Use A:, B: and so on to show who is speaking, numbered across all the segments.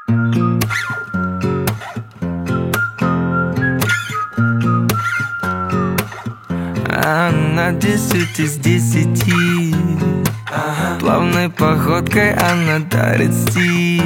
A: Она 10 из 10. Плавной походкой она дарит стиль.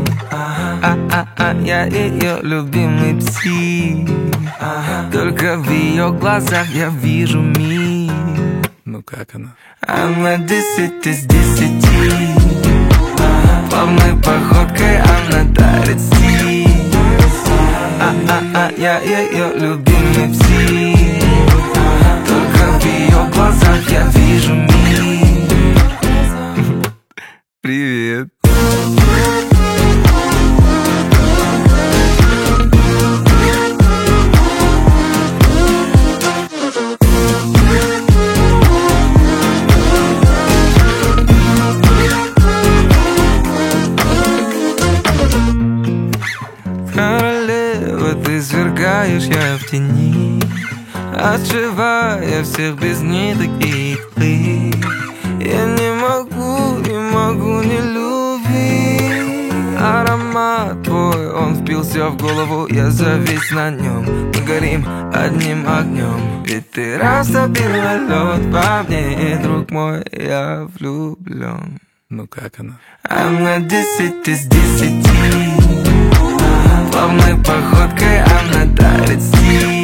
A: Я ее любимый псих. Только в ее глазах я вижу мир.
B: Ну как она?
A: Она 10 из 10. Плавной походкой она дарит стиль. Я ее любимый псих. Только в ее глазах я вижу мир.
B: Привет.
A: Королева, ты свергаешь, я в тени, отшивая всех без ниток и ты. Я не могу не любить. Аромат твой, он впился в голову, я завис на нем. Мы горим одним огнем, ведь ты растопила лед по мне, друг мой, я влюблен.
B: Ну как она?
A: Она 10 из 10. Плавной походкой она дарит стиль.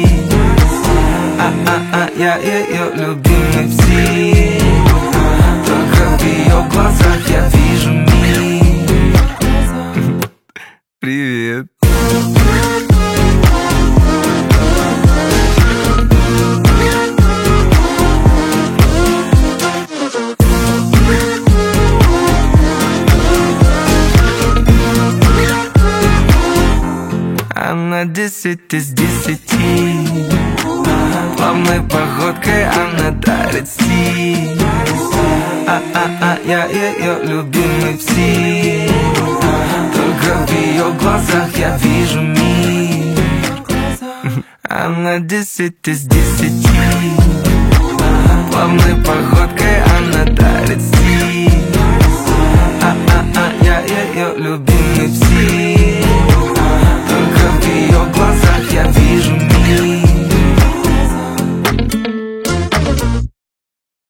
A: Я ее любимый псих. Только в ее глазах я вижу мир.
B: Привет.
A: Она 10 из 10. Плавной походкой она дарит стиль. Я ее любимый псих. Только в ее глазах я вижу мир. Она 10 из 10. Плавной походкой она дарит стиль. Я ее любимый псих. Только в ее глазах я вижу мир.